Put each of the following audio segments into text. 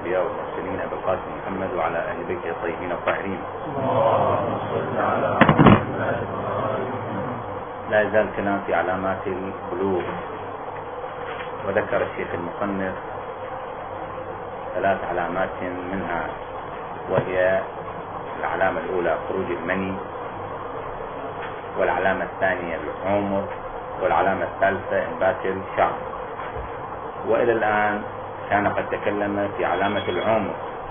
الأنبياء والمرسلين أبي القاسم محمد وعلى أهل بيته الطيبين الطاهرين. لا يزال الكلام في علامات البلوغ، وذكر الشيخ المصنف 3 علامات منها، وهي العلامة الأولى خروج المني، والعلامة الثانية العمر، والعلامة الثالثة إنبات الشعر. وإلى الآن كان قد تكلم في علامة العمر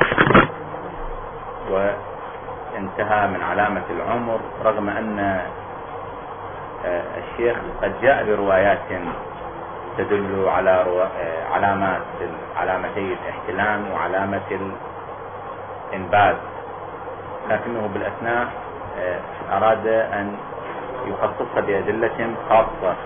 وانتهى من علامة العمر، رغم أن الشيخ قد جاء بروايات تدل على علامتي الاحتلام وعلامة الإنبات، لكنه بالأثناء أراد أن يخصصها بأدلة خاصة.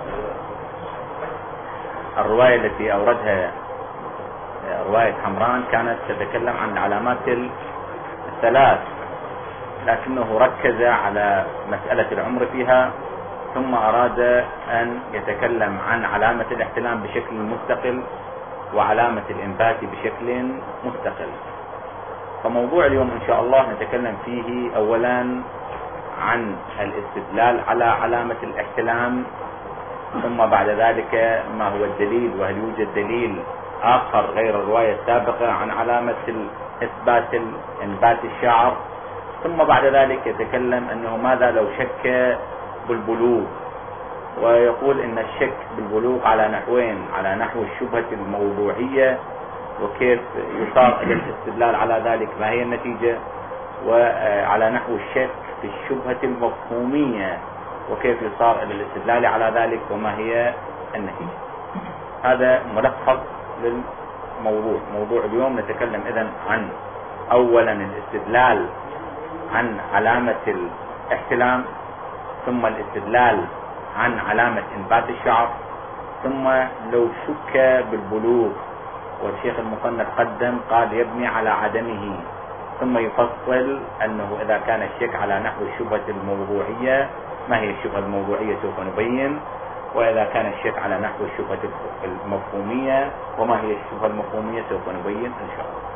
الرواية التي أوردها رواية حمران كانت تتكلم عن العلامات الثلاث، لكنه ركز على مسألة العمر فيها، ثم أراد أن يتكلم عن علامة الاحتلام بشكل مستقل وعلامة الإنبات بشكل مستقل. فموضوع اليوم إن شاء الله نتكلم فيه أولا عن الاستدلال على علامة الاحتلام، ثم بعد ذلك ما هو الدليل، وهل يوجد دليل آخر غير الرواية السابقة عن علامة إثبات إنبات الشعر، ثم بعد ذلك يتكلم أنه ماذا لو شك بالبلوغ، ويقول إن الشك بالبلوغ على نحوين، على نحو الشبهة الموضوعية وكيف يصار إلى الاستدلال على ذلك ما هي النتيجة، وعلى نحو الشك في الشبهة المفهومية وكيف يصار إلى الاستدلال على ذلك وما هي النتيجة. هذا ملخص للموضوع. موضوع اليوم نتكلم إذن عن أولا الاستدلال عن علامة الاحتلام، ثم الاستدلال عن علامة إنبات الشعر، ثم لو شك بالبلوغ، والشيخ المصنف قدم قال يبني على عدمه، ثم يفصل أنه إذا كان الشك على نحو الشبهة الموضوعية ما هي الشبهة الموضوعية سوف نبين، وإذا كان الشك على نحو الشبهة المفهومية وما هي الشبهة المفهومية سوف نبين إن شاء الله.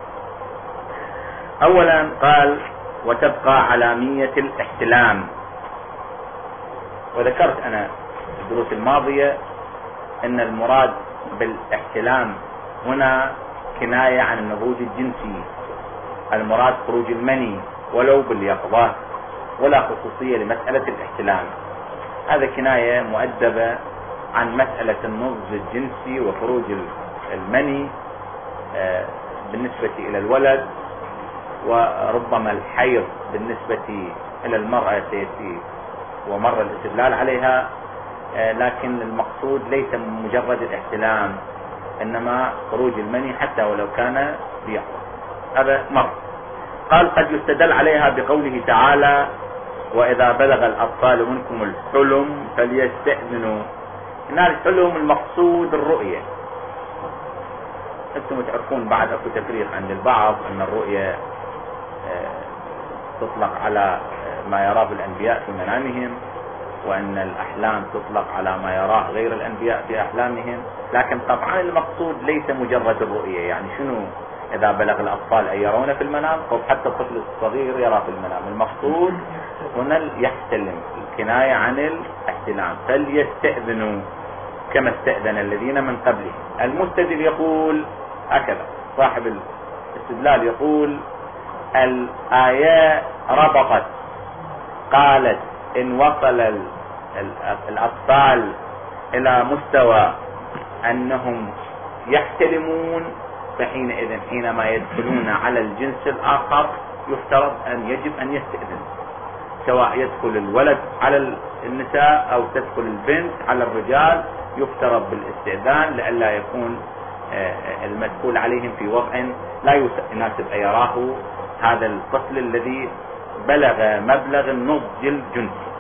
أولا قال وتبقى علامية الاحتلام. وذكرت أنا في الدروس الماضية أن المراد بالاحتلام هنا كناية عن النضوج الجنسي، المراد خروج المني ولو باليقظة، ولا خصوصية لمسألة الاحتلام. هذا كناية مؤدبة عن مسألة النضج الجنسي وخروج المني بالنسبة إلى الولد، وربما الحيض بالنسبة إلى المرأة سيأتي ومر الاستدلال عليها، لكن المقصود ليس مجرد الاحتلام، إنما خروج المني حتى ولو كان بيقظة. هذا مر. قال قد يستدل عليها بقوله تعالى وإذا بلغ الأطفال منكم الحلم فليستأذنوا. هنا الحلم المقصود الرؤية. أنتم تعرفون بعد أكو تفريق عند البعض أن الرؤية تطلق على ما يراه الأنبياء في منامهم، وأن الأحلام تطلق على ما يراه غير الأنبياء في أحلامهم، لكن طبعا المقصود ليس مجرد الرؤية. يعني شنو إذا بلغ الأطفال أن يرون في المنام، أو حتى الطفل الصغير يرى في المنام، المقصود هنا يحتلم، الكناية عن الاحتلام. فليستأذنوا كما استأذن الذين من قبلهم. المستدل يقول هكذا، صاحب الاستدلال يقول الآية ربطت، قالت إن وصل الأطفال إلى مستوى أنهم يحتلمون فحينئذ حينما يدخلون على الجنس الآخر يفترض أن يجب أن يستأذن، سواء يدخل الولد على النساء أو تدخل البنت على الرجال، يفترض بالاستئذان لئلا يكون المدخول عليهم في وضع لا يناسب أن يراه هذا الطفل الذي بلغ مبلغ النضج الجنسي.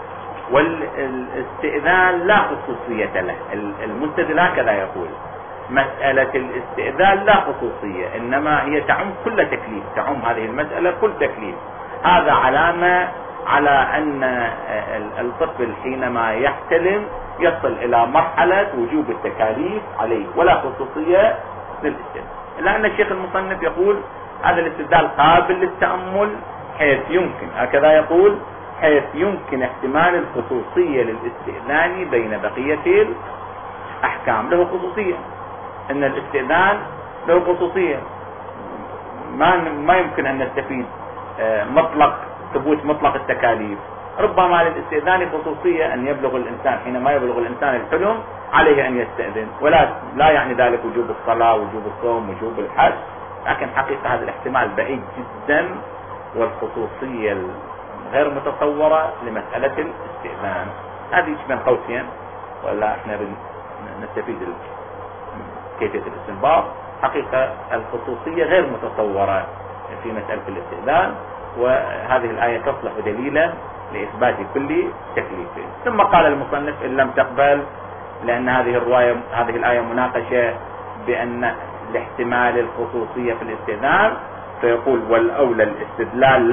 والاستئذان لا خصوصية له. المستدل هكذا يقول مسألة الاستئذان لا خصوصية، إنما هي تعم كل تكليف، تعم هذه المسألة كل تكليف. هذا علامة على أن الطفل حينما يحتلم يصل إلى مرحلة وجوب التكاليف عليه، ولا خصوصية للاستئذان. إلا أن الشيخ المصنف يقول هذا الاستدلال قابل للتأمل، حيث يمكن هكذا يقول حيث يمكن احتمال الخصوصية للاستئذان بين بقية الأحكام. له خصوصية، أن الاستئذان له خصوصية، ما يمكن أن نستفيد ثبوت مطلق التكاليف. ربما للاستئذان خصوصية أن يبلغ الإنسان، حينما يبلغ الإنسان الحلم عليه أن يستأذن، لا يعني ذلك وجوب الصلاة وجوب الصوم وجوب الحج، لكن حقيقة هذا الاحتمال بعيد جدا، والخصوصية غير متصورة لمسألة الاستئذان. هذه بين قوسين، ولا احنا نستفيد كيفية الاستنباط. حقيقة الخصوصية غير متصورة في مسألة الاستئذان، وهذه الآية تصلح دليلا لإثبات كل تكليف. ثم قال المصنف إن لم تقبل، لأن هذه الآية مناقشة بأن لاحتمال الخصوصية في الاستئذان، فيقول والأولى الاستدلال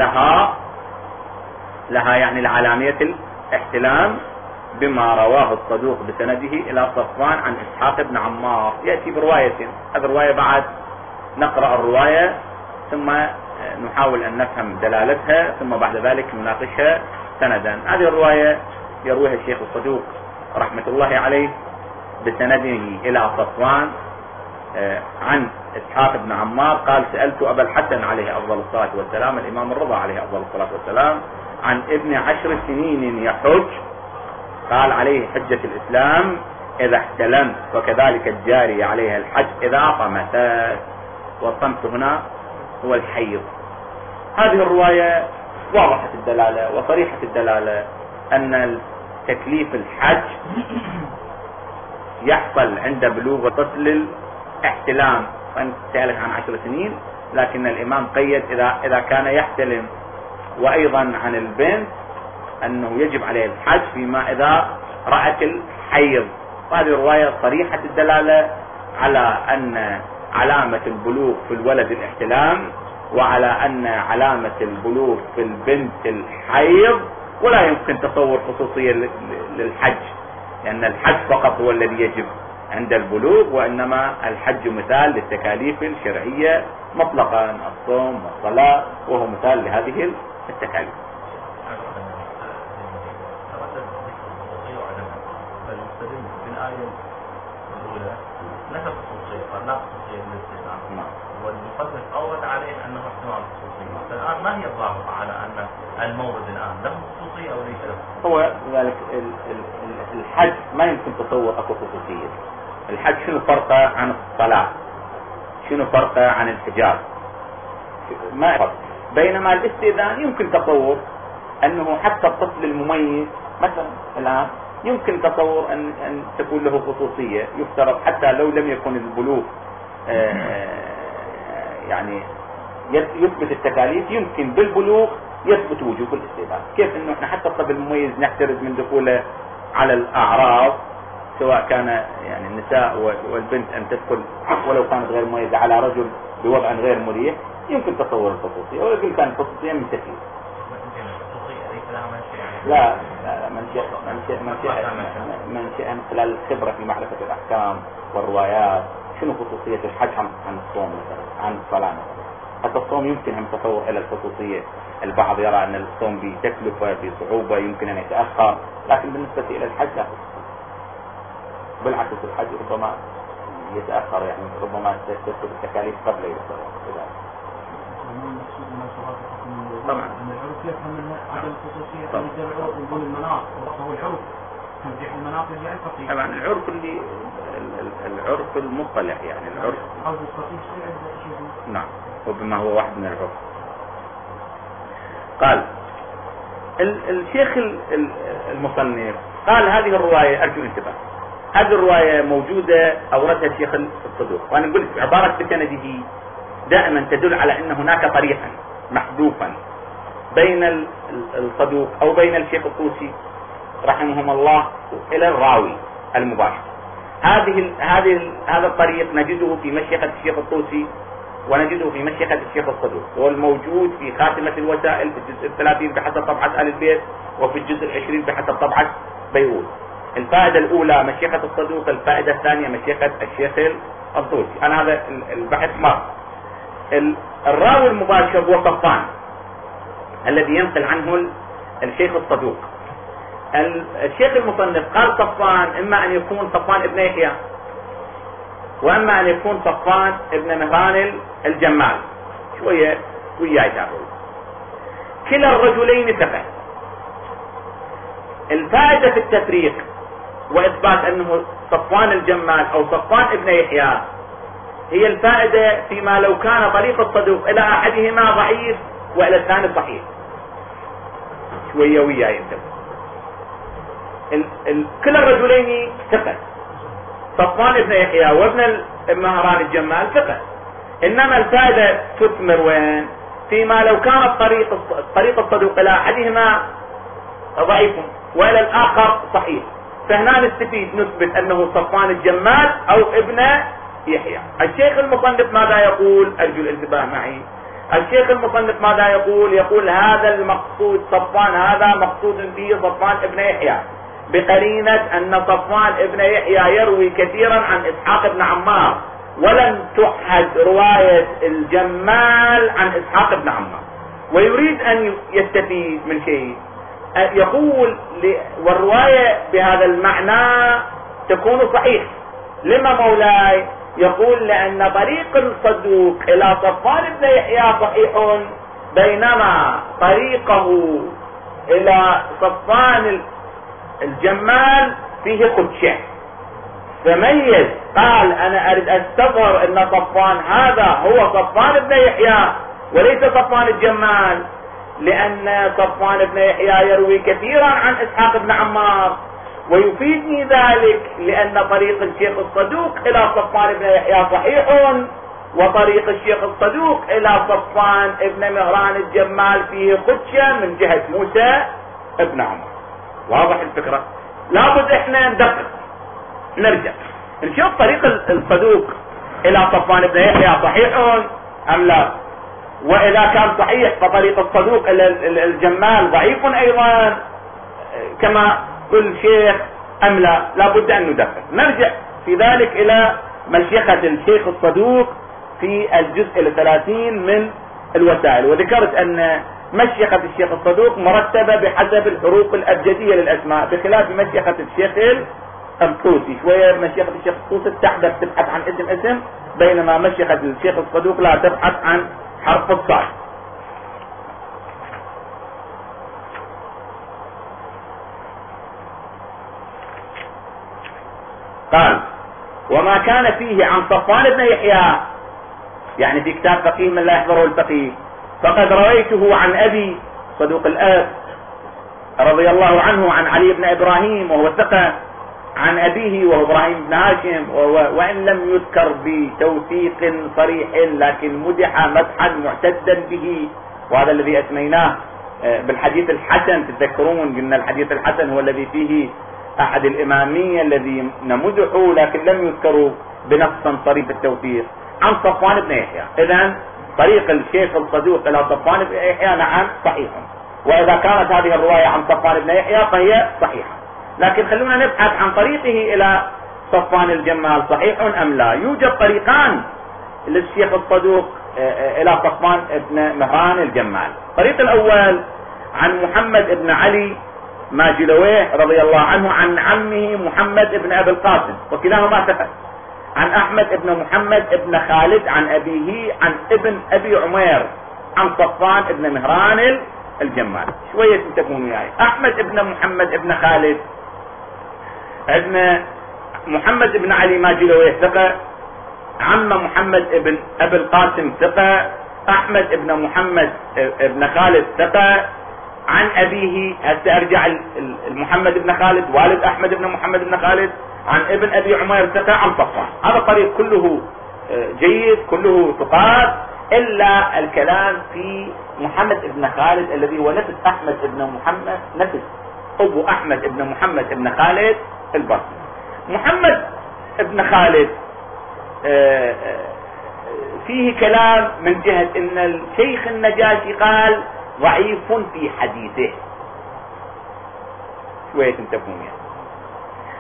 لها يعني العلامية الاحتلام بما رواه الصدوق بسنده إلى صفوان عن إسحاق بن عمار. يأتي برواية، هذه الرواية بعد نقرأ الرواية ثم نحاول أن نفهم دلالتها، ثم بعد ذلك نناقشها سندا. هذه الرواية يرويها الشيخ الصدوق رحمة الله عليه بسنده إلى صفوان عن إسحاق بن عمار قال سألت أبا الحسن عليه أفضل الصلاة والسلام، الإمام الرضا عليه أفضل الصلاة والسلام، عن ابن 10 سنين يحج، قال عليه حجة الإسلام إذا احتلمت، وكذلك الجاري عليها الحج إذا طمست، والطمس هنا هو الحيض. هذه الرواية واضحة الدلالة وصريحة الدلالة أن تكليف الحج يحصل عند بلوغ طفل الاحتلام. وأنت سألك عن 10 سنين، لكن الإمام قيد إذا كان يحتلم، وأيضا عن البنت أنه يجب عليه الحج فيما إذا رأت الحيض. وهذه الرواية صريحة الدلالة على أن علامة البلوغ في الولد الاحتلام، وعلى أن علامة البلوغ في البنت الحيض، ولا يمكن تصور خصوصية للحج، لأن الحج فقط هو الذي يجب عند البلوغ، وإنما الحج مثال للتكاليف الشرعية مطلقا، الصوم والصلاة، وهو مثال لهذه التكاليف. والمصنف أورد عليه أنه احتمال خصوصية. الآن ما هي الضابطة على أن المورد الآن له خصوصية أو ليس له؟ هو ذلك الحج ما يمكن تصور أكو خصوصية. الحج شنو فرقه عن الصلاة؟ شنو فرقه عن الحجاب؟ ما فرق. بينما الاستئذان يمكن تصور أنه حتى الطفل المميز مثلا الآن يمكن تصور أن تكون له خصوصية، يفترض حتى لو لم يكن البلوغ يعني يثبت التكاليف، يمكن بالبلوغ يثبت وجوب الاستئذان. كيف انه احنا حتى الطفل المميز نحترز من دخوله على الاعراض، سواء كان يعني النساء والبنت ان تدخل ولو كانت غير مميزه على رجل بوضع غير مريح، يمكن تصور الخصوصيه، ولكن كانت الخصوصيه من تكليف. لا منشأ من خلال الخبره في معرفه الاحكام والروايات. شنو خصوصية الحج عن الصوم مثلا، عن الصلاة مثلا؟ حتى الصوم يمكن هم تصور إلى الخصوصية. البعض يرى أن الصوم بتكلفة بصعوبة يمكن أن يتأخر، لكن بالنسبة إلى الحج لا خصوصية. بالعكس الحج ربما يتأخر، يعني ربما تكتب التكاليف قبل يوصل ذلك. طبعا العرف يفهم عدم الخصوصية يقول المناط وهو العرف تنزيح المناط يعني الفقيه. طبعا العرف المطلع، يعني العرف نعم، وبما هو واحد من العرف. قال الشيخ المصنف قال هذه الرواية، أرجو انتباه، هذه الرواية موجودة أوردها الشيخ الصدوق، وأنا قلت عبارة بسنده دائما تدل على أن هناك طريقا محذوفا بين الصدوق أو بين الشيخ الطوسي رحمهم الله إلى الراوي المباشر. هذا الطريق نجده في مشيخة الشيخ الطوسي، ونجده في مشيخة الشيخ الصدوق، والموجود في خاتمة الوسائل في الجزء 30 بحسب طبعة آل البيت، وفي الجزء 20 بحسب طبعة بيروت. الفائدة الأولى مشيخة الصدوق، الفائدة الثانية مشيخة الشيخ الطوسي. أنا هذا البحث مر. الراوي المباشر هو صفان الذي ينقل عنه الشيخ الصدوق. الشيخ المصنف قال صفان إما أن يكون صفان ابن يحيى وإما أن يكون صفان ابن مهران الجمال. شوية وياي تقول كلا الرجلين ثقة. الفائدة في التفريق وإثبات أنه صفوان الجمال أو صفوان ابن يحيى هي الفائدة فيما لو كان طريق الصدوق إلى أحدهما ضعيف وإلى الثاني صحيح. شوية وياي كلا الرجلين ثقة، صفوان ابن يحيى وابن مهران الجمال ثقة، إنما الفائدة تثمر وين؟ فيما لو كان طريق الصدوق إلى أحدهما ضعيف وإلى الآخر صحيح، فهنا نستفيد نثبت أنه صفوان الجمال أو ابن يحيى. الشيخ المصنف ماذا يقول؟ أرجو الانتباه معي. الشيخ المصنف ماذا يقول؟ يقول هذا المقصود صفوان، هذا مقصود به صفوان ابن يحيى بقرينة أن صفوان ابن يحيى يروي كثيرا عن إسحاق بن عمار، ولم تحد رواية الجمال عن إسحاق بن عمار، ويريد أن يستفيد من شيء. يقول والرواية بهذا المعنى تكون صحيح. لما مولاي؟ يقول لأن طريق الصدوق إلى صفوان بن يحيى صحيح، بينما طريقه إلى صفوان الجمال فيه خدشة. فميز قال أنا أريد أستظهر أن صفوان هذا هو صفوان بن يحيى وليس صفوان الجمال، لأن صفوان بن يحيى يروي كثيرا عن إسحاق بن عمار، ويفيدني ذلك لأن طريق الشيخ الصدوق إلى صفوان بن يحيى صحيح، وطريق الشيخ الصدوق إلى صفوان ابن مهران الجمال فيه خدشة من جهة موسى ابن عمر. واضح الفكرة؟ لابد احنا ندقق، نرجع نشوف طريق الصدوق إلى صفوان بن يحيى صحيح أم لا، وإذا كان صحيح فطريق الصدوق إلى الجمال ضعيف أيضا كما كل شيخ أم لا. لابد أن ندقق. نرجع في ذلك إلى مشيخة الشيخ الصدوق في الجزء 30 من الوسائل، وذكرت أن مشيخة الشيخ الصدوق مرتبة بحسب الحروف الأبجدية للأسماء، بخلاف مشيخة الشيخ الطوسي. شوية مشيخة الشيخ الطوسي تحدث تبحث عن اسم، بينما مشيخة الشيخ الصدوق لا تبحث عن حرف الصاد. قال وما كان فيه عن صفوان بن يحيى، يعني في كتاب فقيه من لا يحضره الفقيه، فقد رويته عن أبي صدوق الأب رضي الله عنه عن علي بن إبراهيم وهو ثقة، عن أبيه وهو إبراهيم بن هاشم، وإن لم يذكر بتوثيق صريح لكن مدح مدحا معتدا به، وهذا الذي أسميناه بالحديث الحسن. تذكرون قلنا الحديث الحسن هو الذي فيه أحد الإمامية الذي نمدحه لكن لم يذكروا بنص صريح التوثيق عن صفوان بن يحيى. إذن طريق الشيخ الصدوق إلى صفوان بن يحيى نعم صحيح، وإذا كانت هذه الرواية عن صفوان بن يحيى فهي صحيحة. لكن خلونا نبحث عن طريقه إلى صفوان الجمال صحيح أم لا. يوجد طريقان للشيخ الصدوق إلى صفوان ابن مهران الجمال. الطريق الأول عن محمد ابن علي ماجلويه رضي الله عنه عن عمه محمد ابن أبي القاسم، وكلاهما ثقة، عن أحمد ابن محمد ابن خالد عن أبيه عن ابن أبي عمير عن صفوان ابن مهران الجمال. شوية تنتبهون وياي. أحمد ابن محمد ابن خالد ابن محمد ابن علي ماجلويه ثقة، عم محمد ابن أبي القاسم ثقة، أحمد ابن محمد ابن خالد ثقة، عن أبيه هسه أرجع محمد ابن خالد والد أحمد ابن محمد ابن خالد عن ابن أبي عمير ثقة عن صفوان. هذا الطريق كله جيد، كله ثقات، إلا الكلام في محمد ابن خالد الذي هو نفس أحمد ابن محمد، نفس أبو أحمد ابن محمد ابن خالد البصري. محمد ابن خالد فيه كلام من جهة ان الشيخ النجاشي قال ضعيف في حديثه. شوية انتبهون يعني.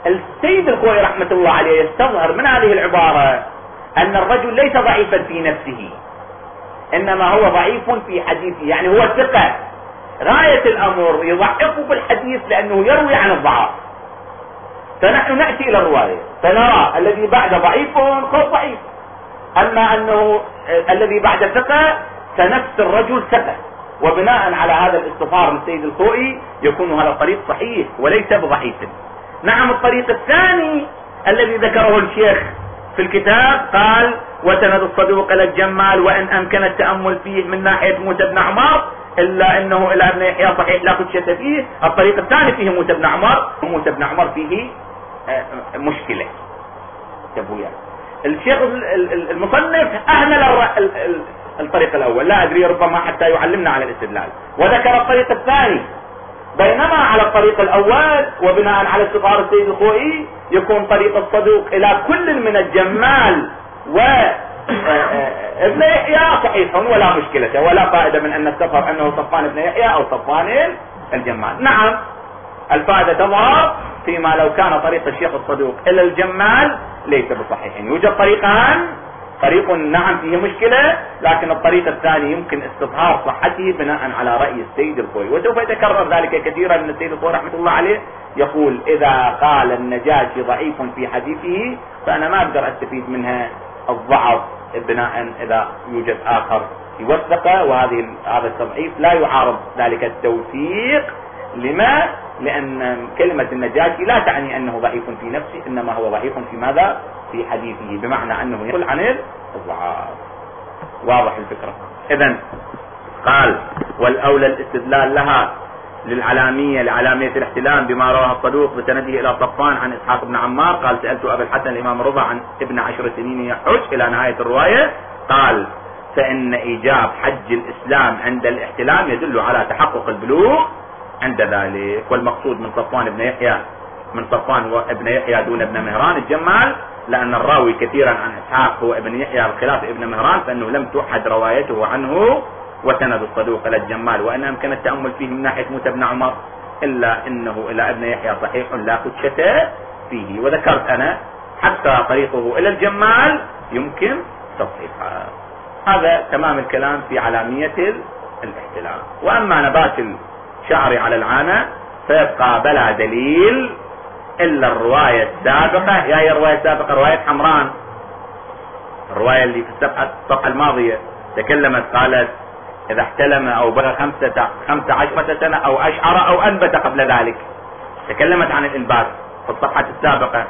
السيد الخوئي رحمة الله عليه يستظهر من هذه العبارة أن الرجل ليس ضعيفا في نفسه، إنما هو ضعيف في حديثه، يعني هو ثقة غاية الأمر يضعفه بالحديث لأنه يروي عن الضعف. فنحن نأتي إلى الرواية فنرى الذي بعد ضعيف خذ ضعيف، أما أنه الذي بعد ثقة فنفس الرجل ثقة، وبناء على هذا الاستظهار للسيد الخوئي يكون هذا الطريق صحيح وليس بضعيف. نعم الطريق الثاني الذي ذكره الشيخ في الكتاب قال وسند الصدوق إلى الجمال وإن أمكن التأمل فيه من ناحية موسى بن عمار إلا أنه إلى ابن يحيى صحيح لا خدشة فيه. الطريق الثاني فيه موسى بن عمار، وموسى بن عمار فيه مشكلة. الشيخ المصنف أهمل الطريق الأول، لا أدري ربما حتى يعلمنا على الاستدلال، وذكر الطريق الثاني، بينما على الطريق الأول وبناء على استظهار السيد الخوئي يكون طريق الصدوق إلى كل من الجمال وابن يحيى صحيح ولا مشكلة ولا فائدة من أن نستظهر أنه صفوان ابن يحيى أو صفوان الجمال. نعم الفائدة تظهر فيما لو كان طريق الشيخ الصدوق إلى الجمال ليس بصحيح. يوجد طريقان، طريق نعم فيه مشكلة، لكن الطريق الثاني يمكن استظهار صحته بناء على رأي السيد الخوئي، وسوف يتكرر ذلك كثيرا من السيد الخوئي رحمة الله عليه يقول إذا قال النجاشي ضعيف في حديثه فأنا ما أقدر أستفيد منها الضعف بناء إذا يوجد آخر يوثقه، هذا التضعيف لا يعارض ذلك التوثيق. لما؟ لأن كلمة النجاشي لا تعني أنه ضعيف في نفسه، إنما هو ضعيف في ماذا؟ في حديثه، بمعنى أنه يقول عن الضعاف. واضح الفكرة؟ إذن قال والأولى الاستدلال لها لعلامية الاحتلام بما رواه الصدوق بسنده إلى صفوان عن إسحاق بن عمار قال سألت أبا الحسن الإمام رضا عن ابن 10 سنين يحج إلى نهاية الرواية، قال فإن إيجاب حج الإسلام عند الاحتلام يدل على تحقق البلوغ عند ذلك. والمقصود من صفوان وابن يحيى دون ابن مهران الجمال، لأن الراوي كثيرا عن إسحاق هو ابن يحيى بخلاف ابن مهران، فإنه لم توحد روايته عنه. وسند الصدوق إلى الجمال وإن أمكن التأمل فيه من ناحية موسى بن عمر إلا أنه إلى ابن يحيى صحيح لا خدشة فيه. وذكرت أنا حتى طريقه إلى الجمال يمكن تصحيحها. هذا تمام الكلام في علامية الاحتلام. وأما نبات الشعر على العانة فيبقى بلا دليل إلا الرواية السابقة. هي الرواية السابقة رواية حمران، الرواية اللي في الصفحة الماضية تكلمت قالت إذا احتلم أو بلغ 15 سنة أو أشعر أو أنبت قبل ذلك، تكلمت عن الإنبات في الصفحة السابقة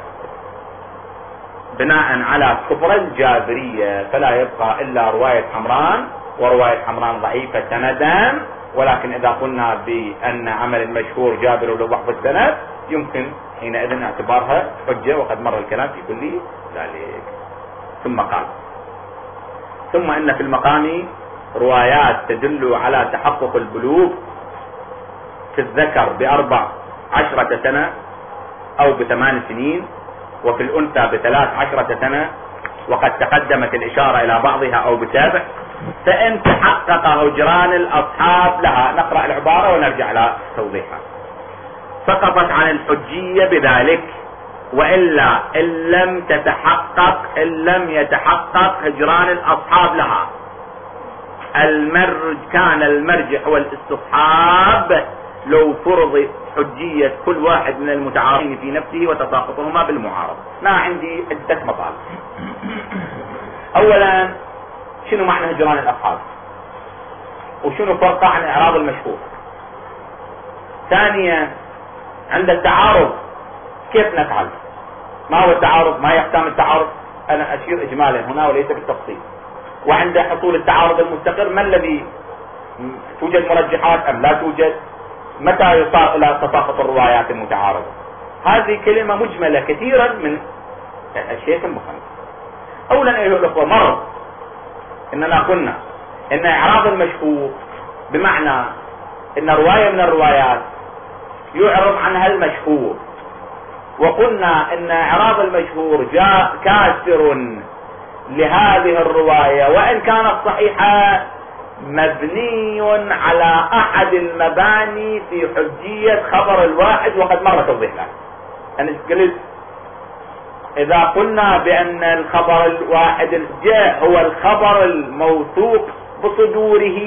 بناء على كفر الجابرية، فلا يبقى إلا رواية حمران، ورواية حمران ضعيفة سندا، ولكن إذا قلنا بأن عمل المشهور جابر لضعف السند يمكن حينئذ اعتبارها حجة، وقد مر الكلام في كل ذلك. ثم قال ثم إن في المقام روايات تدل على تحقق البلوغ في الذكر ب14 سنة أو ب8 سنين، وفي الأنثى ب13 سنة، وقد تقدمت الإشارة إلى بعضها أو ب7، فإن تحقق هجران الأصحاب لها. نقرأ العبارة ونرجع إلى توضيحها. سقطت عن الحجية بذلك، وإلا إن لم يتحقق هجران الأصحاب لها كان المرجح والاستصحاب لو فرض حجية كل واحد من المتعارضين في نفسه وتساقطهما بالمعارضة. ما عندي عدة مطالب. أولا شنو معنى هجران الأصحاب، وشنو فرقه عن إعراض المشهور. ثانيا عند التعارض كيف نفعل، ما هو التعارض، ما يقسم التعارض، أنا أشير إجمالا هنا وليس بالتفصيل. وعند حصول التعارض المستقر ما الذي توجد مرجحات أم لا توجد، متى يصار إلى تساقط الروايات المتعارضة. هذه كلمة مجملة كثيرا من الشيخ المصنف. أولا أيها الأخوة مر إننا قلنا إن إعراض المشهور بمعنى إن رواية من الروايات يعرض عنها المشهور، وقلنا إن إعراض المشهور جاء كاسر لهذه الرواية وإن كانت صحيحة مبني على أحد المباني في حجية خبر الواحد، وقد مر توضيح له. أنا قلت اذا قلنا بان الخبر الواحد الحجة هو الخبر الموثوق بصدوره،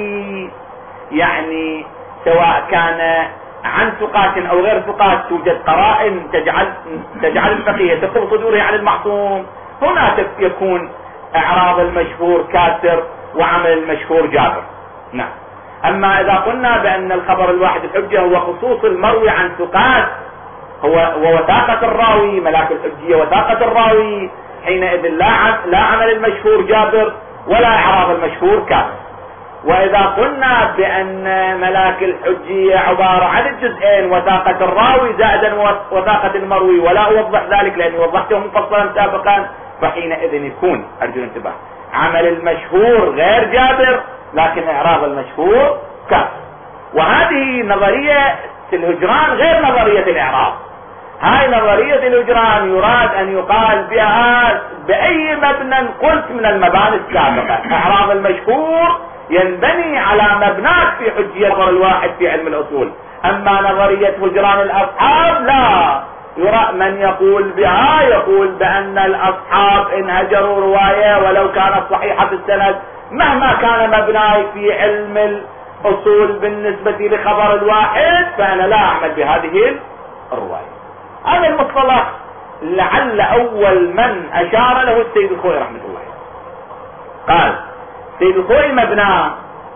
يعني سواء كان عن ثقات او غير ثقات توجد قرائن تجعل الفقيه تثق صدوره عن المعصوم، هنا يكون اعراض المشهور كاسر وعمل المشهور جابر. نعم. اما اذا قلنا بان الخبر الواحد الحجة هو خصوص المروي عن ثقات، هو وثاقة الراوي، ملاك الحجية وثاقة الراوي، حينئذ لا عمل المشهور جابر ولا اعراض المشهور كاسر. واذا قلنا بان ملاك الحجية عبارة عن الجزئين، وثاقة الراوي زائدا وثاقة المروي، ولا اوضح ذلك لاني وضحته مفصلا سابقا، فحينئذ يكون ارجو الانتباه عمل المشهور غير جابر لكن اعراض المشهور كافر. وهذه نظرية الهجران غير نظرية الاعراض. هاي نظرية الهجران يراد ان يقال بها باي مبنى قلت من المباني السابقة، اعراض المشهور ينبني على مبناك في حجية الخبر الواحد في علم الاصول. اما نظرية هجران الاصحاب لا، يرى من يقول بها يقول بان الاصحاب ان هجروا رواية ولو كانت صحيحة السند مهما كان مبناي في علم الاصول بالنسبة لخبر الواحد فانا لا اعمل بهذه الرواية. هذا المصطلح لعل اول من اشار له السيد الخوئي رحمة الله. قال السيد الخوئي مبناه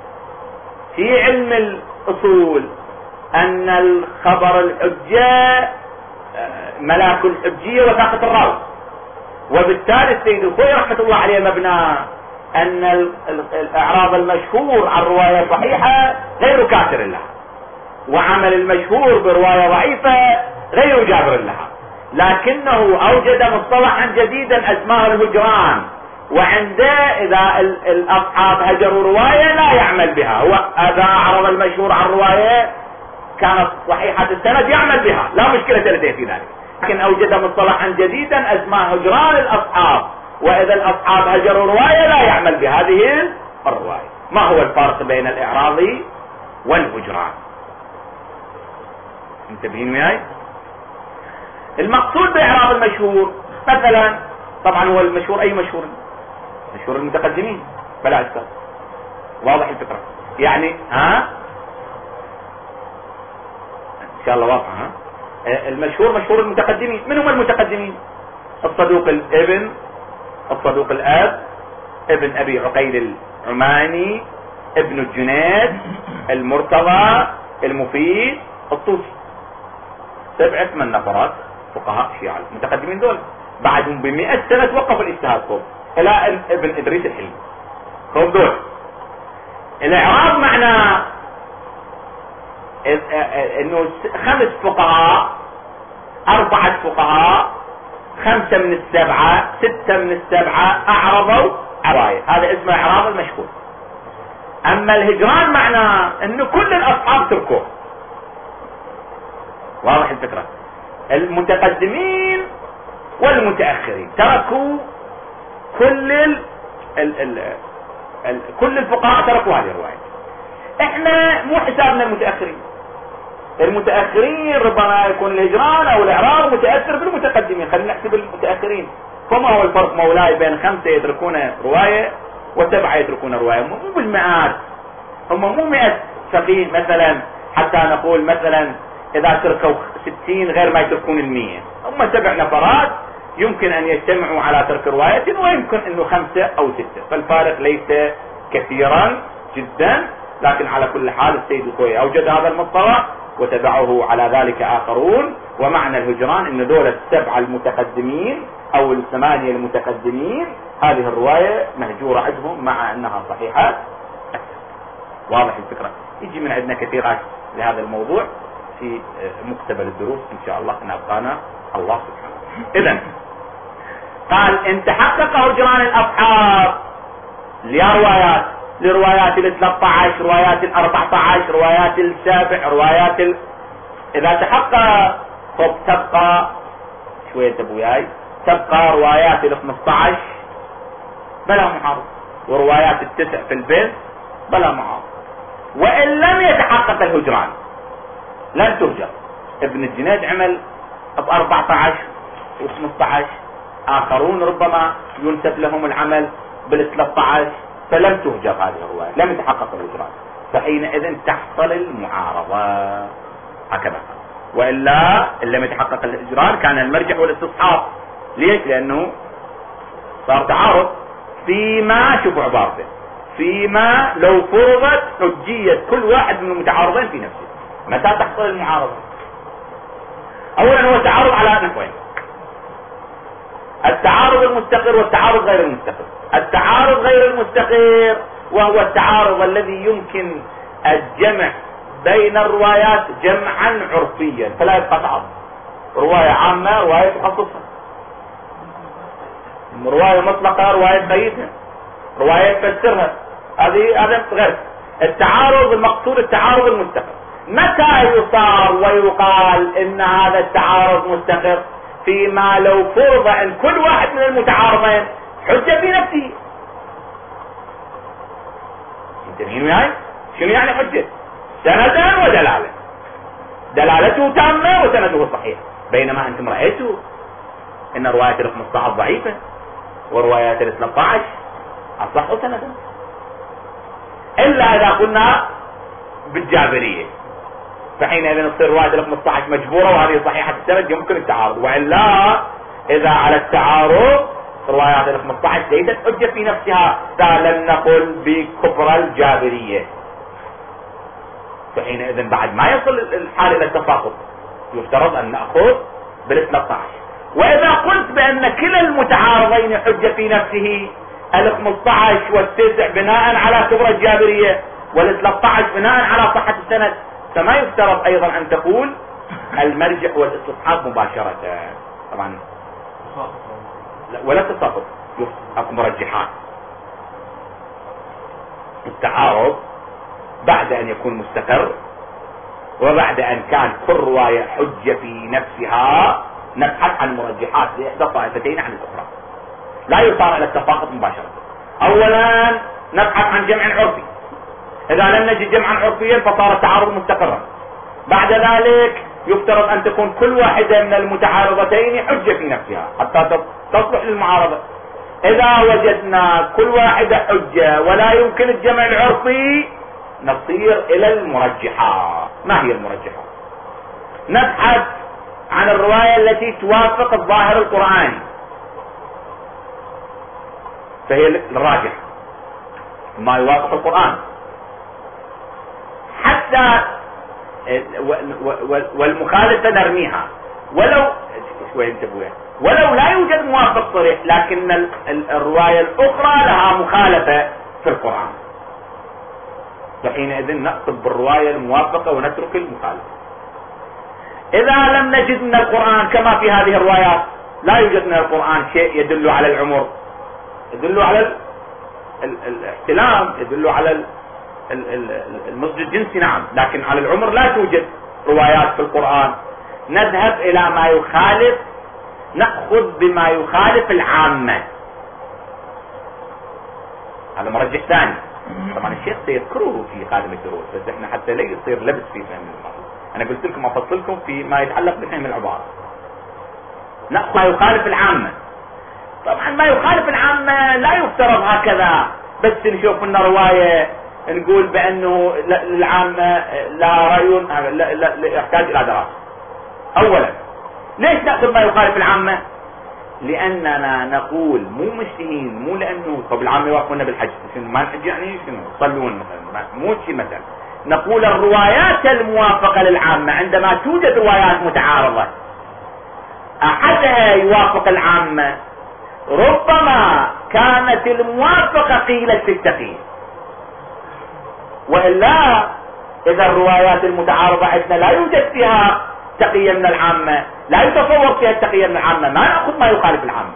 في علم الاصول ان الخبر الحجة ملاك الحجية وثاقة الراوي، وبالتالي السيد الخوئي رحمة الله عليه مبناه ان الاعراض المشهور عن رواية صحيحة غير كاسر لها، وعمل المشهور برواية ضعيفة غير جابر لها، لكنه اوجد مصطلحا جديدا اسمه الهجران، وعنده اذا الاصحاب هجروا رواية لا يعمل بها، هو اذا اعرض المشهور عن رواية كانت صحيحة السند يعمل بها لا مشكلة لديه في ذلك، لكن اوجد مصطلحا جديدا اسمه هجران الاصحاب، واذا الاصحاب هجروا رواية لا يعمل بهذه الرواية. ما هو الفرق بين الاعراض والهجران؟ انتبهين معي. المقصود باعراض المشهور مثلا طبعا هو المشهور اي مشهور؟ مشهور المتقدمين بلا استاذ، واضح الفكرة يعني ان شاء الله واضحة. المشهور مشهور المتقدمين. من هم المتقدمين؟ الصدوق الابن، الصدوق الاب، ابن ابي عقيل العماني، ابن الجنيد، المرتضى، المفيد، الطوسي. 7 نفرات فقهاء شيعة المتقدمين دول بعدهم ب100 سنة توقف الاجتهاد فوق الى ابن ادريس الحلمي. هم دول. الاعراض معناه انه 5 فقهاء، 4 فقهاء، 5 من السبعة، 6 من السبعة اعرضوا رواية، هذا اسمه اعراض المشهور. اما الهجران معناه انه كل الاصحاب تركوه. واضح الفكرة؟ المتقدمين والمتأخرين تركوا كل الفقهاء تركوا هذه الرواية. احنا مو حسابنا المتأخرين ربما يكون الهجران او الاعراض متأثر بالمتقدمين، خلينا نحسب المتأخرين. فما هو الفرق مولاي بين 5 يتركون رواية و7 يتركون رواية؟ مو بالمئات، هم مو 100 فقيه مثلا حتى نقول مثلا اذا تركوا 60 غير ما يتركون 100. هم 7 نفرات يمكن ان يجتمعوا على ترك رواية، ويمكن انه 5 أو 6، فالفارق ليس كثيرا جدا. لكن على كل حال السيد الخوئي اوجد هذا المصطلح وتبعه على ذلك اخرون. ومعنى الهجران ان دول 7 المتقدمين او 8 المتقدمين هذه الرواية مهجورة عندهم مع انها صحيحة. واضح الفكرة؟ يجي من عندنا كثيرات لهذا الموضوع في مقتبل الدروس ان شاء الله ان ابقانا الله سبحانه. اذا قال ان تحقق هجران الاصحاب لروايات 13، روايات 14، روايات 7، روايات اذا تحقق تبقى شوية ابوياي، تبقى روايات 15 بلا معارض، وروايات 9 في البيت بلا معارض. وان لم يتحقق الهجران لن تهجر. ابن الجنيد عمل ب 14 و15 آخرون ربما ينسب لهم العمل بال13 فلم تهجر هذه الرواية، لم يتحقق الإجراد، فحينئذ تحصل المعارضة هكذا. وإلا إن لم يتحقق الإجراد كان المرجع والاستصحاب. ليش؟ لأنه صار تعارض فيما، شوفوا عبارته، فيما لو فرضت حجية كل واحد من المتعارضين في نفسه. متى تحصل المعارضة؟ أولا هو تعارض على نحوين: التعارض المستقر والتعارض غير المستقر. التعارض غير المستقر وهو التعارض الذي يمكن الجمع بين الروايات جمعا عرفيا فلا يبقى تعارض، رواية عامة رواية تخصصها، رواية مطلقة رواية تقيدها، رواية تفسرها، هذا غير. التعارض المقصود التعارض المستقر. متى يصار ويقال ان هذا التعارض مستقر؟ فيما لو فرض ان كل واحد من المتعارضين حجة في نفسه. انتبهين وياي؟ شنو يعني حجة؟ سندا ودلالة، دلالته تامة وسنده صحيح. بينما انتم رأيتوا ان رواية ال15 ضعيفة وروايات ال13 اصح سندا، الا اذا قلنا بالجابرية، فحينئذ تصير رواية ال15 مجبورة وهذه صحيحة السند يمكن التعارض. والا اذا على التعارض روايات ال15 ليست حجة في نفسها، فلن نقل بكبرى الجابرية، فحينئذ بعد ما يصل الحال الى التساقط يفترض ان نأخذ بال13. واذا قلت بان كلا المتعارضين حجة في نفسه، ال15 وال9 بناء على كبرى الجابرية وال13 بناء على صحة السند، فما يفترض ايضا ان تقول المرجع والاستصحاب مباشرة. طبعا لا، ولا تساقط، اكو مرجحات. التعارض بعد ان يكون مستقر وبعد ان كان كل رواية حجة في نفسها نبحث عن مرجحات لإحدى الطائفتين عن الأخرى، لا يصار إلى التساقط مباشرة. أولا نبحث عن جمع عرفي، إذا لم نجد جمعا عرفيا فصار التعارض مستقرا. بعد ذلك يفترض أن تكون كل واحدة من المتعارضتين حجة في نفسها حتى تصلح للمعارضة. إذا وجدنا كل واحدة حجة ولا يمكن الجمع العرفي نصير إلى المرجحات. ما هي المرجحات؟ نبحث عن الرواية التي توافق الظاهر القرآني، فهي الراجح ما يوافق القرآن، حتى والمخالفة نرميها ولو لا يوجد موافق صريح، لكن الرواية الأخرى لها مخالفة في القرآن، فحينئذ نأخذ بالرواية الموافقة ونترك المخالفة. إذا لم نجد من القرآن كما في هذه الروايات، لا يوجد من القرآن شيء يدل على العمر، يدل على الاحتلام، يدل على المزج الجنسي، نعم، لكن على العمر لا توجد روايات في القرآن. نذهب إلى ما يخالف، نأخذ بما يخالف العامة، هذا مرجح ثاني. طبعا الشيخ سيذكره في قادم الدروس، بس احنا حتى لا يصير لبس في فهم الموضوع، انا قلت لكم افصلكم في ما يتعلق بفهم العبارة. نأخذ ما يخالف العامة. طبعا ما يخالف العامة لا يفترض هكذا بس نشوف لنا رواية نقول بأنه العامة لا رأي، لا يحتاج إلى دراسة. أولا ليش نأخذ ما يخالف العامة؟ لأننا نقول مو مشتهين، مو لأنه طب العامة يوافقون بالحج، شنو ما الحج يعني شنو يصلون مثلا، مو شيء مثلا. نقول الروايات الموافقة للعامة عندما توجد روايات متعارضة أحدها يوافق العامة، ربما كانت الموافقة قيلت في التقييد، وإلا إذا الروايات المتعارضة عندنا لا يوجد فيها تقية من العامة، لا يتصور فيها التقية من العامة، ما نأخذ ما يخالف العامة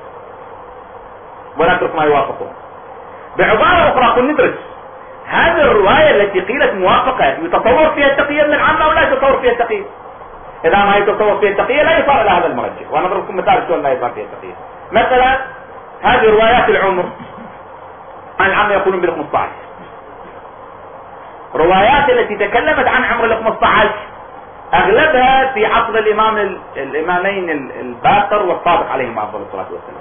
ونترك ما يوافقه. بعبارة أخرى كنا ندرس هذه الرواية التي قيلت موافقة يتصور فيها التقية من العامة أو لا يتصور فيها التقية. إذا ما يتصور فيها التقية لا يصار إلى هذا المرجح، وأنا أضرب لكم مثال شلون لا يصار فيها التقية. مثلا هذه روايات العمر عن العامة يقولون بال15، روايات التي تكلمت عن عمر ال15 اغلبها في عصر الامامين الباقر والصادق عليهم افضل الصلاه والسلام.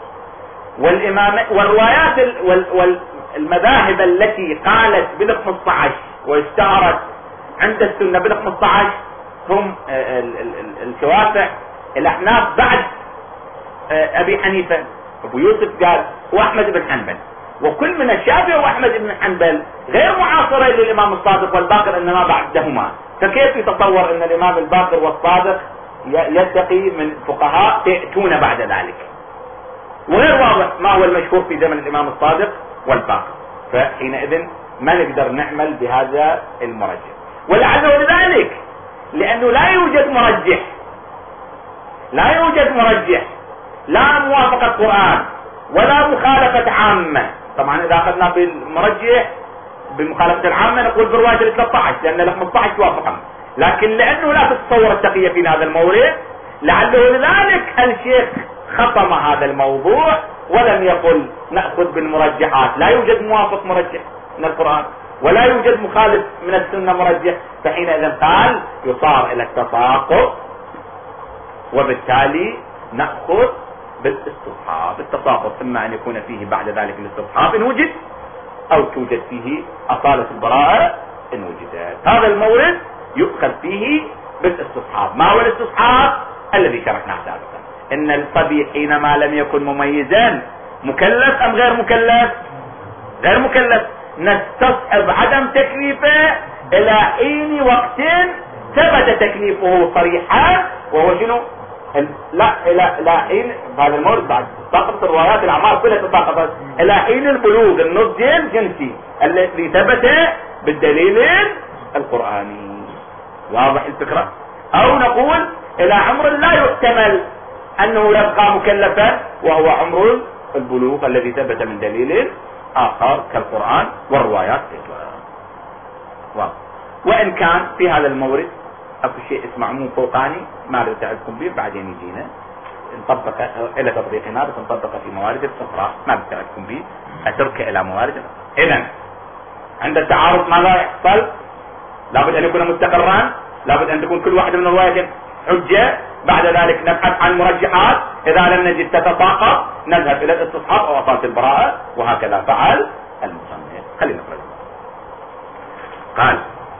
والروايات والمذاهب التي قالت بال 15 واشتهرت عند السنه بال 15 هم الشوافع، الاحناف بعد ابي حنيفه، ابو يوسف قال، واحمد بن حنبل. وكل من الشافعي واحمد بن حنبل غير معاصرين للامام الصادق والباقر، انما بعدهما. فكيف يتصور ان الامام الباقر والصادق يلتقي من فقهاء ياتون بعد ذلك؟ وغير واضح ما هو المشهور في زمن الامام الصادق والباقر. فحينئذ ما نقدر نعمل بهذا المرجح، ولعله لذلك لانه لا يوجد مرجح لا موافقة قرآن ولا مخالفة عامة. طبعا اذا اخذنا بالمرجح بمخالفة العامة نقول برواية ال 13 لان ال 15 توافقهم، لكن لانه لا تتصور التقية في هذا المورد لعله لذلك الشيخ خصم هذا الموضوع ولم يقل نأخذ بالمرجحات. لا يوجد موافق مرجح من القرآن ولا يوجد مخالف من السنة مرجح، فحينئذ قال يصار الى التساقط، وبالتالي نأخذ بالاستصحاب. التساقط اما ان يكون فيه بعد ذلك الاستصحاب ان وجد، او توجد فيه اصالة البراءة ان وجدت. هذا المورد يؤخذ فيه بالاستصحاب. ما هو الاستصحاب؟ الذي شرحناه سابقا، ان الصبي حينما لم يكن مميزا مكلف ام غير مكلف؟ غير مكلف. نستصحب عدم تكليفه الى حين وقت ثبت تكليفه صريحا، وهو شنو؟ لا حين هذا المورد بعد سقطت الروايات الاعمار كلها تساقطت الى حين البلوغ النضج الجنسي الذي ثبت بالدليل القرآني. واضح الفكرة؟ او نقول الى عمر لا يحتمل انه يبقى مكلفا وهو عمر البلوغ الذي ثبت من دليل اخر كالقرآن والروايات. وان كان في هذا المورد اكو شيء اسمه عموم فوقاني ما له تعبكم به، بعدين يجينا نطبق الى تطبيقنا، بس نطبقه في موارد اخرى ما بتعبكم به، اتركه الى موارد. اذا عند التعارض ماذا يحصل؟ لابد ان يكون مستقرا، لابد ان تكون كل واحده من الروايات حجه. بعد ذلك نبحث عن مرجحات، اذا لم نجد تتساقط نذهب الى الاستصحاب او اصالة البراءة، وهكذا فعل المصنف. خلينا نقرا. قال: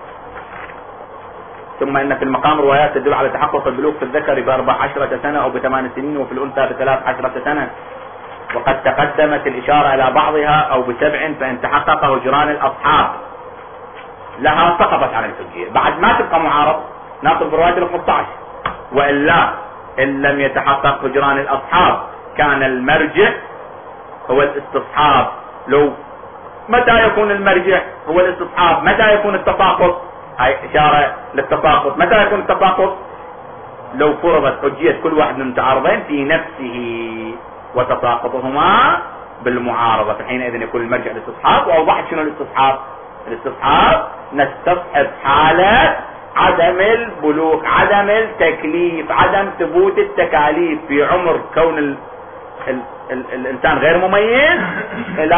ثم ان في المقام روايات تدل على تحقق البلوغ في الذكر ب14 سنة او ب8 سنين، وفي الانثى ب13 سنة، وقد تقدمت الاشارة الى بعضها او ب7، فان تحقق هجران الاصحاب لها سقطت عن الحجية. بعد ما تبقى معارض ناخذ برواية ال 15، والا ان لم يتحقق هجران الاصحاب كان المرجع هو الاستصحاب. لو متى يكون المرجع هو الاستصحاب؟ متى يكون التساقط؟ هاي اشارة للتساقط. متى يكون التساقط؟ لو فرضت حجية كل واحد من المتعارضين في نفسه وتساقطهما بالمعارضة، فحينئذ يكون المرجع الاستصحاب. واوضحت شنو الاستصحاب؟ الاستصحاب نستصحب حالة عدم البلوغ، عدم التكليف، عدم ثبوت التكاليف في عمر كون الانسان غير مميز الى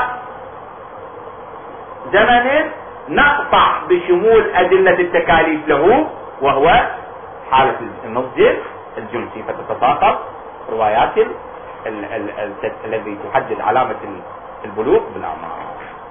زمن نقطع بشمول ادلة التكاليف له، وهو حالة النضج الجنسي. فتتساقط روايات الذي تحدد علامة البلوغ بالاعمار.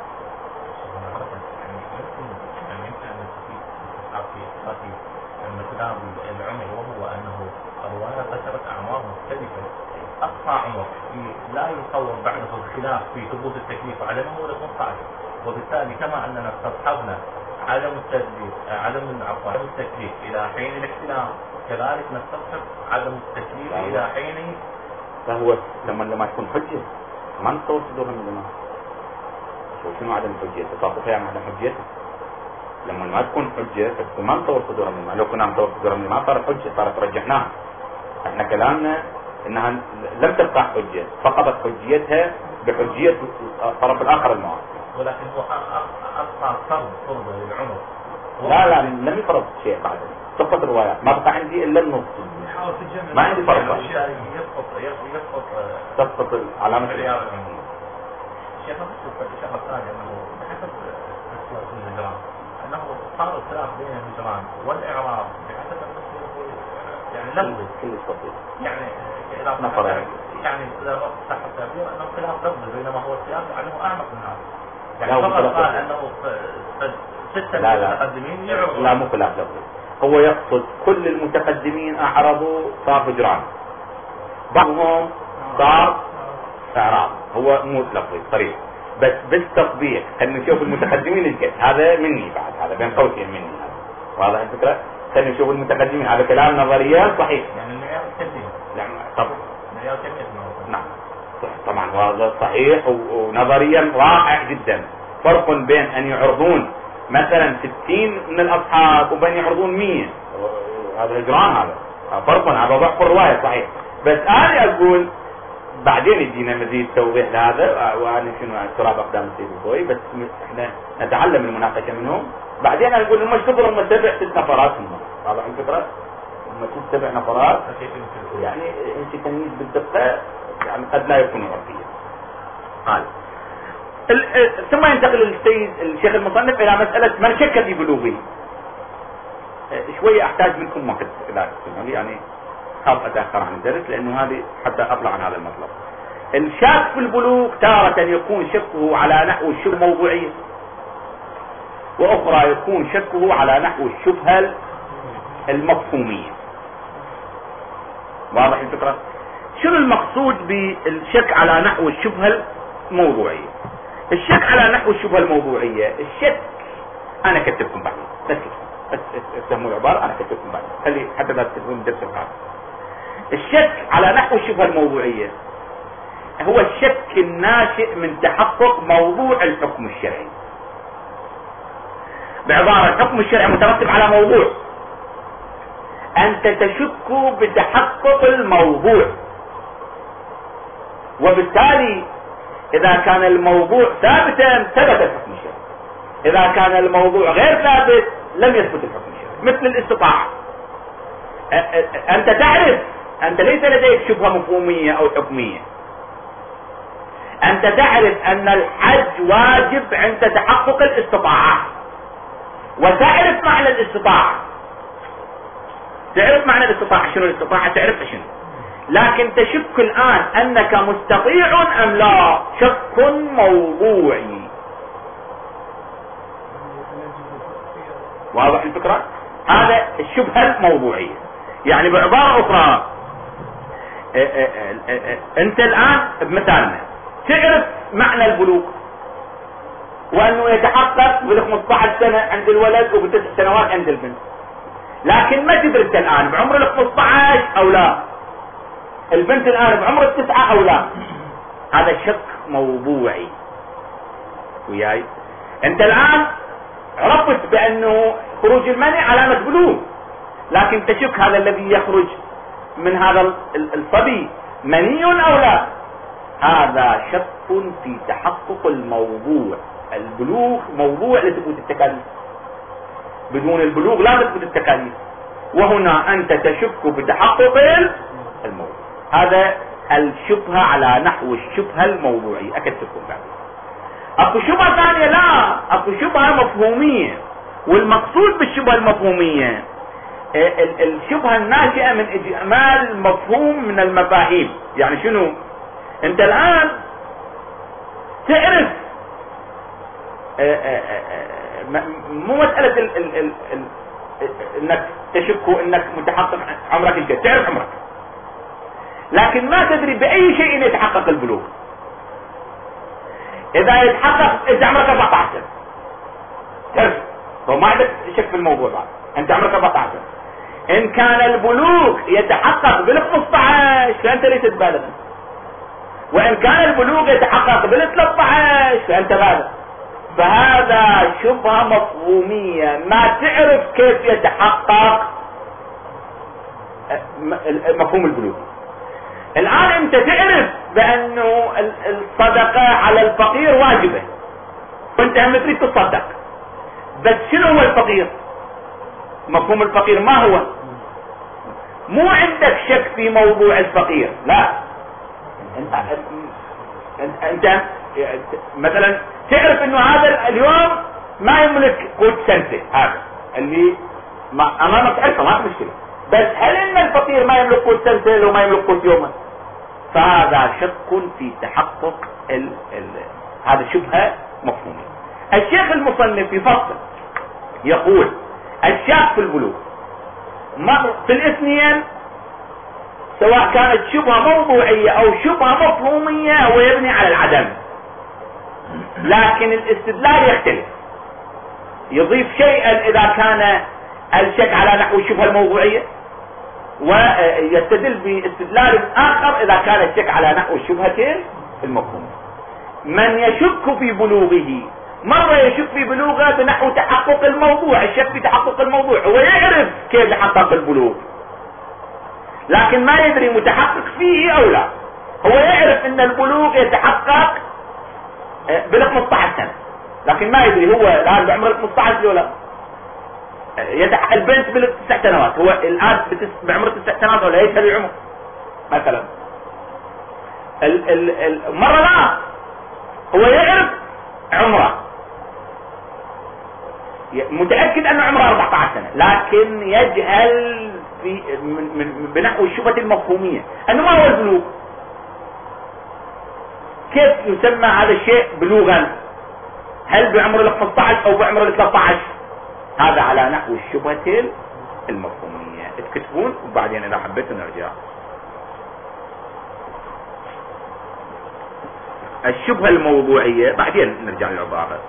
العمر، وهو انه الرواية ذكرت اعمار مختلفة. اقصى عمر لا يتصور بعده الخلاف في ثبوت التكليف على عمر 15، وبالتالي كما اننا استصحبنا عدم التكليف الى حين الاحتلام، كذلك نستصحب عدم التكليف الى حين. فهو لما تكون حجة ما نتصور صدورها من زمان. شنو عدم الحجة؟ تساقطها يعني عدم حجتها. لما ما تكون حجة ما نطور صدورها من الماء. لو كنا نطور صدورها من الماء صارت حجة، صارت رجحناها. احنا كلامنا انها لم تبقى حجة، فقدت حجيتها بحجية الطرف الاخر المعارض. ولكن هو اقصى فرض للعمر. لا لم يفرض شيء بعد سقط الروايات، ما بقى عندي الا النص، ما عندي فرق. تسقط علامة العيار العمومي. الشيخ الثاني انه بحسب الهجران انه صار الخلاف بين الهجران والاعراب بحسب التفسير يعني لفظي كل التفصيل يعني اذا يعني اذا صح التعبير انه خلاف لفظي بينما هو السياق انه اعمق من هذا يعني فقط قال انه ستة متقدمين يعرضوا لا مو خلاف لفظي هو يقصد كل المتقدمين اعرضوا صار هجران بعضهم صار اعراب هو مو لفظي صريح بس بالتطبيق خلينا نشوف المتقدمين ايش هذا مني بعد هذا بين قوسين مني هذا واضح الفكره خلينا نشوف المتقدمين هذا كلام نظريات صحيح يعني المعيار التمييز طبعا المعيار التمييز نعم طبعا هذا صحيح ونظريا رائع جدا فرق بين ان يعرضون مثلا 60 من الاصحاب وبين يعرضون 100 هذا هجران هذا فرق هذا ضعف الروايه صحيح بس انا اقول بعدين يجينا مزيد توضيح لهذا وانا شنو تراب اقدام السيد الخوي بس احنا نتعلم المناقشه منهم بعدين اقول هم كثر هم 7 نفرات هم واضح الفكره هم 7 نفرات يعني انت تمييز بالدقه يعني قد لا يكون عرفيا قال ثم ينتقل السيد الشيخ المصنف الى مساله من شك في بلوغه شويه احتاج منكم وقت اذا تسمحوا يعني خاف اتاخر عن الدرس لانه هذه حتى اطلع عن هذا المطلب الشاك في البلوغ تارة يكون شكه على نحو الشبهه الموضوعيه واخرى يكون شكه على نحو الشبهه المفهوميه واضح الفكره شنو المقصود بالشك على نحو الشبهه الموضوعيه الشك على نحو الشبهه الموضوعيه الشك انا كتبكم بعدين بس افهموا العباره انا كتبكم بعدين خلي حتى لا تفهمون درس القاعده الشك على نحو الشبهه الموضوعيه هو الشك الناشئ من تحقق موضوع الحكم الشرعي بعباره الحكم الشرعي مترتب على موضوع انت تشك بتحقق الموضوع وبالتالي اذا كان الموضوع ثابتا ثبت الحكم الشرعي اذا كان الموضوع غير ثابت لم يثبت الحكم الشرعي مثل الاستطاعه انت تعرف انت ليس لديك شبهه مفهوميه او حكميه انت تعرف ان الحج واجب عند تحقق الاستطاعه وتعرف معنى الاستطاعه تعرف معنى الاستطاعه شنو الاستطاعه تعرف شنو لكن تشك الآن أنك مستطيع أم لا شك موضوعي واضح الفكرة هذا الشبهة الموضوعية يعني بعبارة أخرى أنت الآن بمثالنا تعرف معنى البلوغ وأنه يتحقق بال 15 سنة عند الولد وب9 سنوات عند البنت لكن ما تدري أنت الآن بعمر ال 15 أو لا البنت الآن بعمر 9 أو لا هذا شك موضوعي وياي انت الآن عرفت بأنه خروج المني علامة بلوغ لكن تشك هذا الذي يخرج من هذا الصبي مني أو لا هذا شك في تحقق الموضوع البلوغ موضوع لثبوت التكاليف بدون البلوغ لا تثبت التكاليف وهنا أنت تشك بتحقق الموضوع هذا الشبهة على نحو الشبهة الموضوعية أكدتكم بعد اكو شبهة ثانية لا اكو شبهة مفهومية والمقصود بالشبهة المفهومية الشبهة الناشئة من اجمال مفهوم من المفاهيم يعني شنو انت الان تعرف مو مسألة انك تشك انك متحقق عمرك الجد تعرف عمرك لكن ما تدري بأي شيء يتحقق البلوغ اذا يتحقق انت عمرك 14 سنة تعرف هو ما عندك شك في الموضوع بعد انت عمرك 14 سنة ان كان البلوغ يتحقق بال 15 فانت ليست بالغا وان كان البلوغ يتحقق بال 13 فانت بالغ فهذا شبهة مفهومية ما تعرف كيف يتحقق مفهوم البلوغ الآن انت تعرف بأنه الصدقة على الفقير واجبة وانت هم تريد تصدق بس شنو هو الفقير مفهوم الفقير ما هو مو عندك شك في موضوع الفقير لا انت مثلا تعرف انه هذا اليوم ما يملك قوت سنتين، هذا اللي امامك عرفه ما في مشكله، بس هل ان الفقير ما يملك قوت سنتين وما يملك قوت يوما؟ فهذا شك في تحقق هذا شبهه مفهوميه. الشيخ المصنف في فصل يقول الشاك في البلوغ مر في الاثنين سواء كانت شبهه موضوعيه او شبهه مفهوميه هو يبني على العدم، لكن الاستدلال يختلف، يضيف شيئا اذا كان الشك على نحو الشبهه الموضوعيه، ويستدل باستدلال اخر اذا كان الشك على نحو الشبهه المفهوميه. من يشك في بلوغه مرة يشك في بلوغه بنحو تحقق الموضوع، الشك في تحقق الموضوع، هو يعرف كيف يحقق البلوغ لكن ما يدري متحقق فيه او لا. هو يعرف ان البلوغ يتحقق بال 15 سنة لكن ما يدري هو الان بعمر 15 ولا البنت بال 9 سنوات، هو الان بعمر 9 سنوات ولا يشهد العمر مثلا. مرة لا، هو يعرف عمره متأكد انه عمره 14 سنة لكن يجهل في بنحو الشبهة المفهومية انه ما هو البلوغ، كيف يسمى هذا الشيء بلوغا، هل بعمر ال 15 او بعمر ال 13؟ هذا على نحو الشبهة المفهومية. تكتبون وبعدين اذا حبيتوا نرجع. الشبهة الموضوعية بعدين نرجع للعبارة.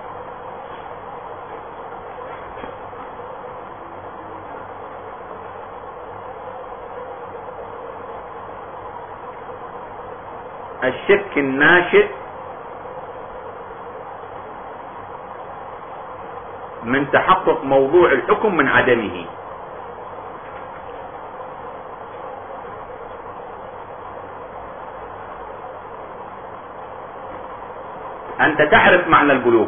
الشك الناشئ من تحقق موضوع الحكم من عدمه. أنت تعرف معنى البلوغ،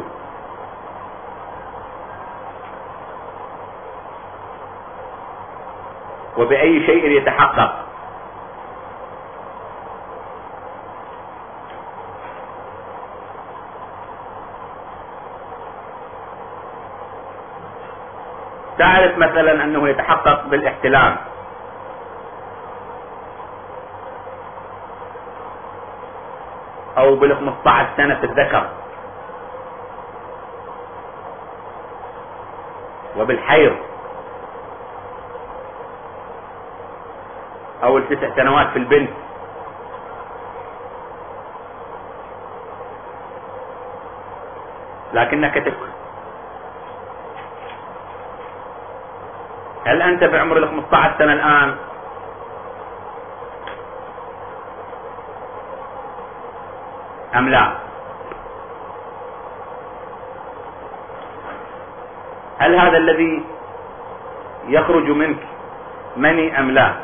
وبأي شيء يتحقق، تعرف مثلا أنه يتحقق بالاحتلام، او بال 15 سنة في الذكر، وبالحيض، او ال9 سنوات في البنت. لكنك تفهم، هل انت بعمر ال 15 سنة الان ام لا؟ هل هذا الذي يخرج منك مني ام لا؟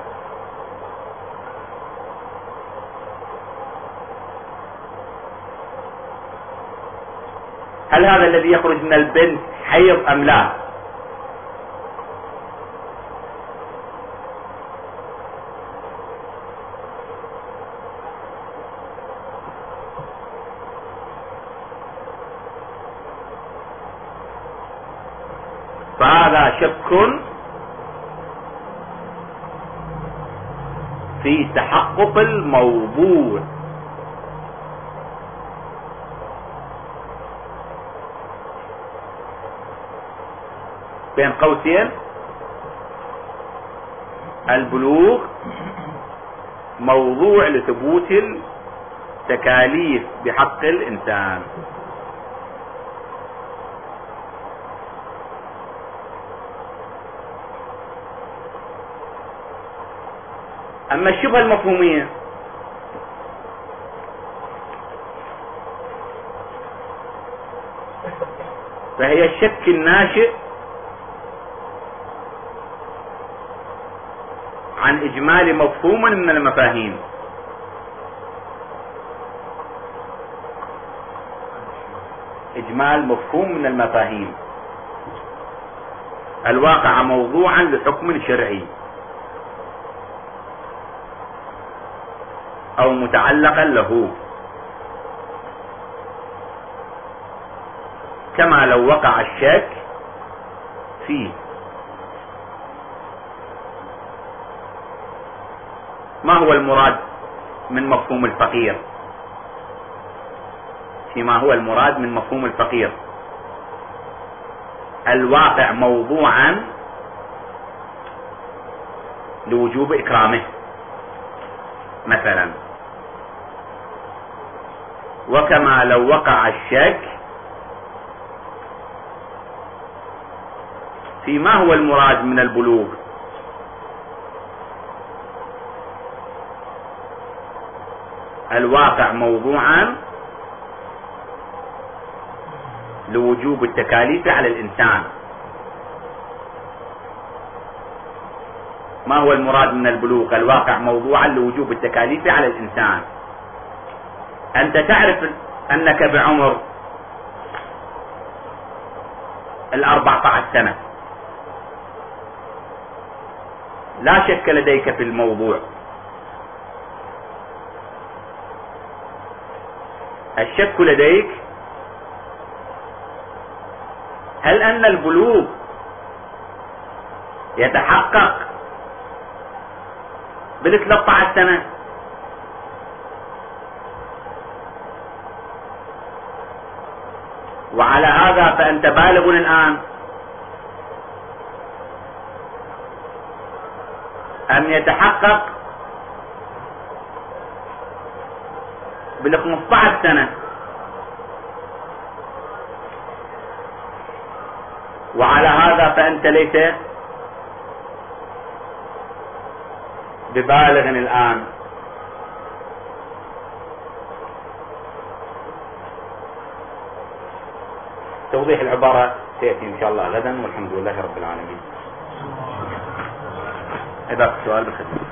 هل هذا الذي يخرج من البنت حيض ام لا؟ فهذا شك في تحقق الموضوع. بين قوسين البلوغ موضوع لثبوت التكاليف بحق الإنسان. أما الشبهة المفهومية فهي الشك الناشئ عن إجمال مفهوم من المفاهيم، إجمال مفهوم من المفاهيم الواقع موضوعا لحكم شرعي أو متعلقا له، كما لو وقع الشك فيه. ما هو المراد من مفهوم الفقير؟ فيما هو المراد من مفهوم الفقير: الواقع موضوعا لوجوب إكرامه مثلا، وكما لو وقع الشك فيما هو المراد من البلوغ. الواقع موضوعا لوجوب التكاليف على الإنسان. ما هو المراد من البلوغ؟ الواقع موضوعا لوجوب التكاليف على الإنسان. أنت تعرف أنك بعمر 14 سنة، لا شك لديك في الموضوع. الشك لديك هل أن البلوغ يتحقق بال13 سنة؟ وعلى هذا فأنت بالغ الآن، أم يتحقق بال15 سنة؟ وعلى هذا فأنت ليس ببالغ الآن. توضيح العبارة سيأتي إن شاء الله غدا، والحمد لله رب العالمين. إذا سؤال بالختم.